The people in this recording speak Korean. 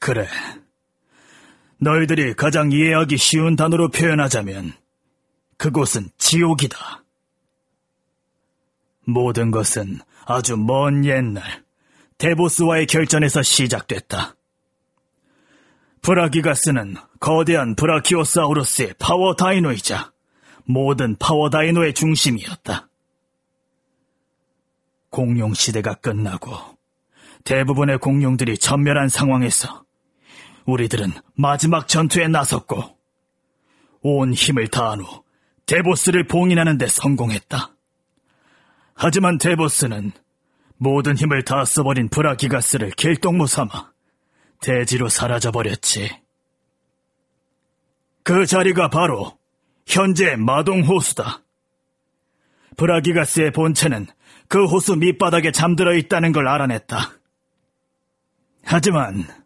그래. 너희들이 가장 이해하기 쉬운 단어로 표현하자면 그곳은 지옥이다. 모든 것은 아주 먼 옛날 데보스와의 결전에서 시작됐다. 브라기가스는 거대한 브라키오사우루스의 파워 다이노이자 모든 파워 다이노의 중심이었다. 공룡 시대가 끝나고 대부분의 공룡들이 전멸한 상황에서 우리들은 마지막 전투에 나섰고 온 힘을 다한 후 데보스를 봉인하는 데 성공했다. 하지만 데보스는 모든 힘을 다 써버린 브라기가스를 길동무 삼아 대지로 사라져버렸지. 그 자리가 바로 현재의 마동호수다. 브라기가스의 본체는 그 호수 밑바닥에 잠들어 있다는 걸 알아냈다. 하지만